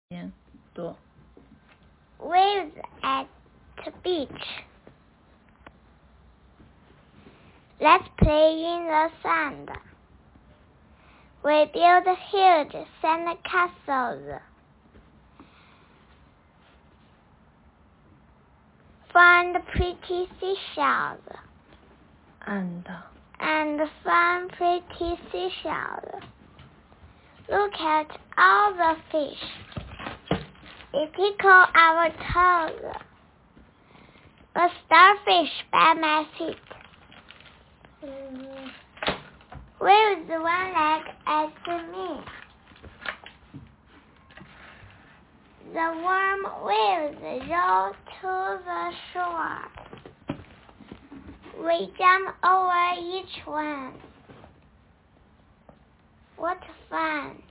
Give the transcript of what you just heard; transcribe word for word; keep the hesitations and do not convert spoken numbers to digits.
多 Waves at the beach. Let's play in the sand. We build huge sand castles. Find pretty seashells. And And find pretty seashells. Look at all the fish. They tickle our toes. A starfish by my feet. Waves one leg at me. The warm waves roll to the shore. We jump over each one. What fun!